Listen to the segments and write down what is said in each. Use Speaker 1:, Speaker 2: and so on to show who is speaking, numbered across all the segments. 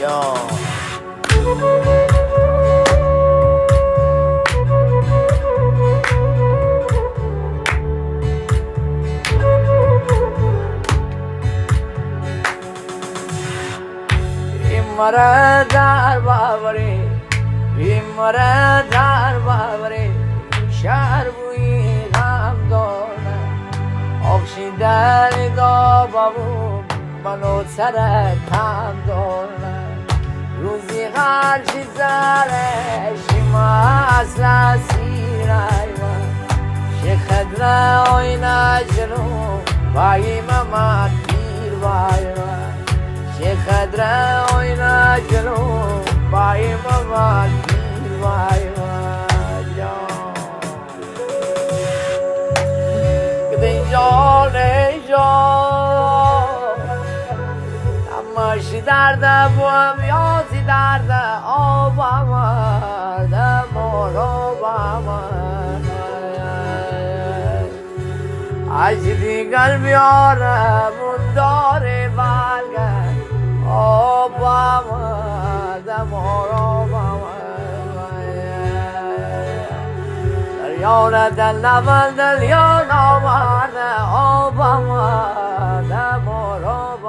Speaker 1: مره در باوری این مره در باوری شهر بوی غم داره آخشیدن دا بابو منو سر کم داره روزی هرچی زره شما اصلا سیره شخدر آینه جلو بایی ممت پیر بایی خدره آینه جلو بایی ممت پیر بایی کدین جان ای جان نماشی درده بوام یازی درده آب آمده مورو بامد عجدی قلبی آرمون داره بلگه آب آمده مورو دریانه دل نبل دلیان آمده آب آمده مورو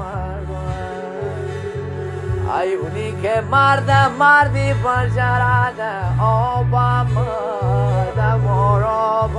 Speaker 1: ای اونی که مردی پنجرده آب آمده مورو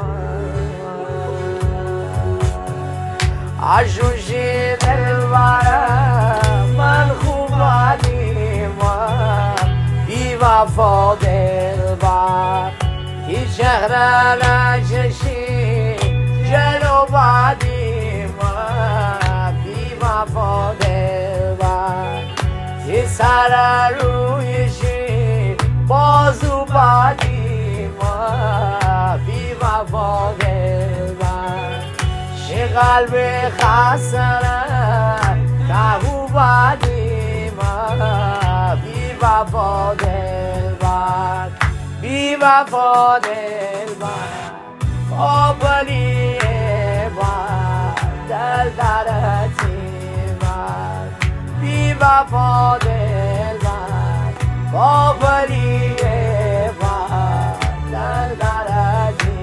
Speaker 1: عشوشی دلبره من خوب آدیم بی وفا دلبر کی شهر نششی جلو بادیم بی وفا دلبر کی سر رویشی بازو بادیم بی وفا دلبر قلب خسره کهو بدیم بی وفا دلبر بی وفا دلبر آبلی بر دل درتیم بی وفا دلبر آبلی بر دل درتیم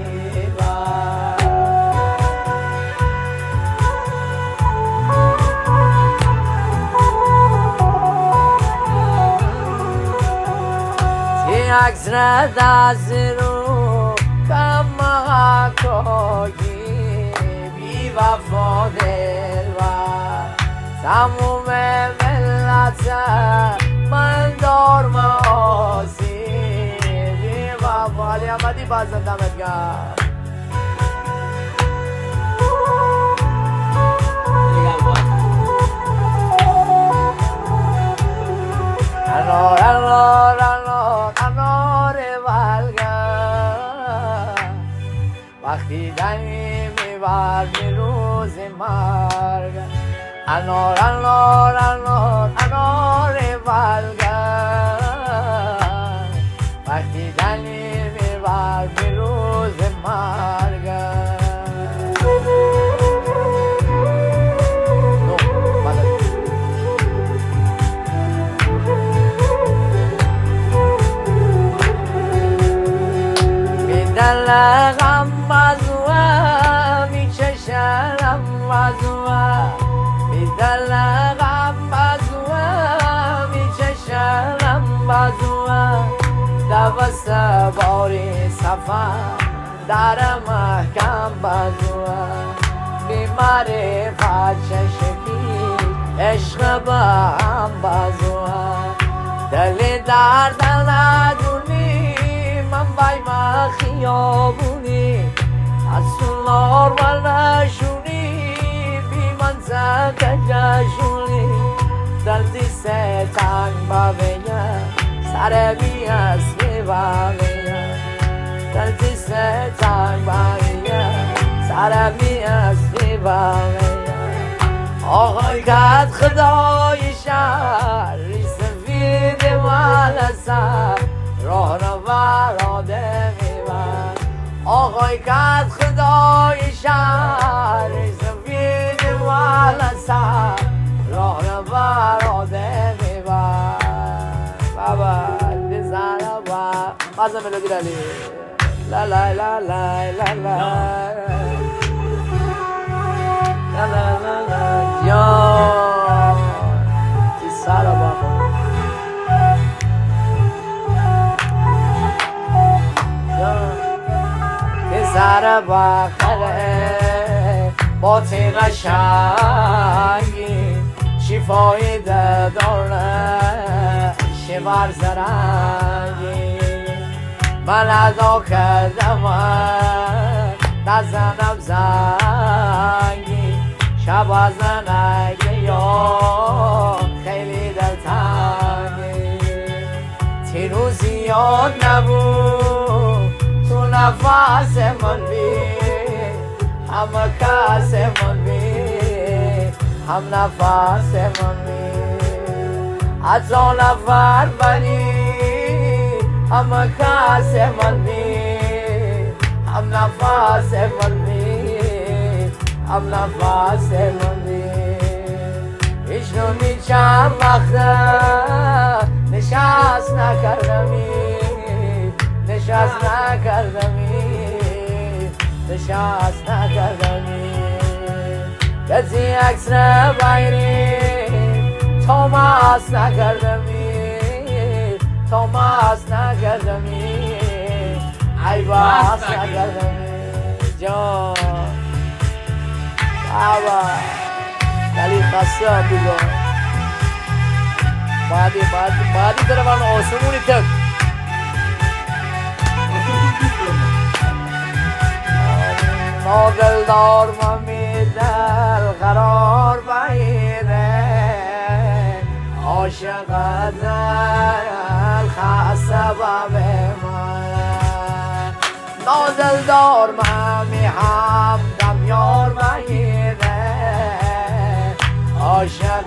Speaker 1: عکس را دست رو کم حقایی بی وفا دلبر تموم ملت من دار معاصی بی وفا علی احمدی بازم دمت گرم وقتی دمی میبر به روز مرگ انار انار انار انار بلگرد وقتی دمی میبر به روز مرگ دلغم بزوه میچشم بزوه دلغم بزوه میچشم بزوه دوست باری سفر در محکم بزوه بیماری فچشکی عشق با هم بزوه دل درد ندونی من بایم خیابونی از سنار و نشونی بی منطقه جشونی دلتی سه تنگ باویم سر بی اصلی باویم دلتی سه تنگ باویم سر بی اصلی باویم آقای کد خدای شهر سفید مالسر راه را براده میبر آقای کد خدای شهر سفید مالسر راه را براده میبر از ملودی لالی لا لا لا لا لا لا لا لا لا لا جان تی سارا باخو جان تی سارا باخره با تی قشنگی شفای داره شبار زرنگی من ادا کردم نزنم زنگی شب از نگه یا خیلی دلتنگی تیرو زیاد نبود تو نفس من بی همه کس من بی هم نفس من بی از آن نفر بنی همه کس من بی هم نفس من بی هم نفس من بی ایشنونی چند وقته نشست نکردمی نشست نکردمی نشست نکردمی کسی عکس بگیری تماس نکردمی تماس نکردمی ای باس نکردمی جان بابا دلی خسته دیگه بعدی داره من آسمونی تک نادلدار ممی دل قرار بایده عاشق دل خسته باب من نادلدار ممی هم دم یار بایده عاشق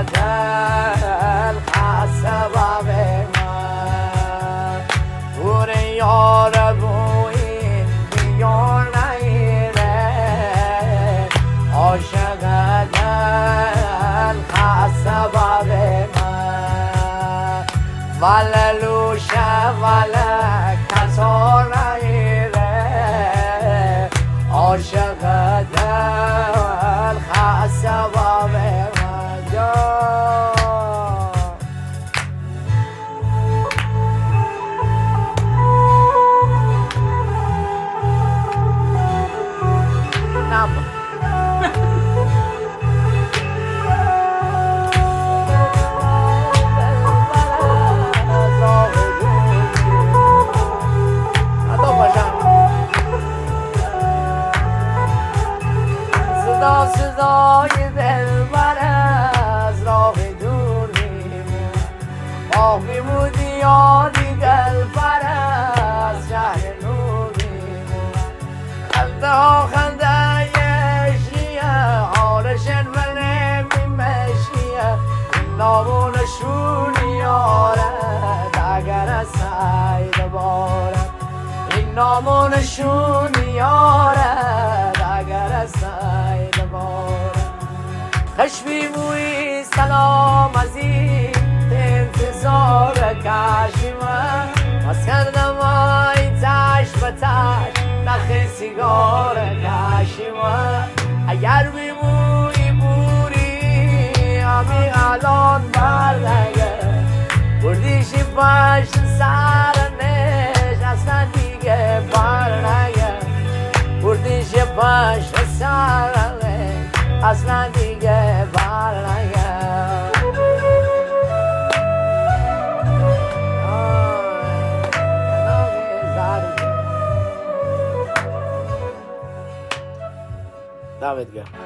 Speaker 1: دل خسته باب من پور یار بوین بیار عاشق دل خسته باب من وللوشه ولکسار نگیره عاشق دل خسته باب من صدای دلبر از راه دور میمون ماه میمودی یادی دلبر از شهر نور میمون خنده ها خنده عشقیه حالشن ولی میمشیه این نامونشون یارد اگر از سید بارد این نامونشون یارد اگر از سید خشبی موی سلام از این انتظار کشیمه از کردم آی تش به تش نخ سیگار کشیمه اگر بیمونی بوری همی الان بردگه بردیشی پشت سرنش اصلا دیگه بردگه بردیشی پشت سرنش اصلا دیگه برنگه دمت گرم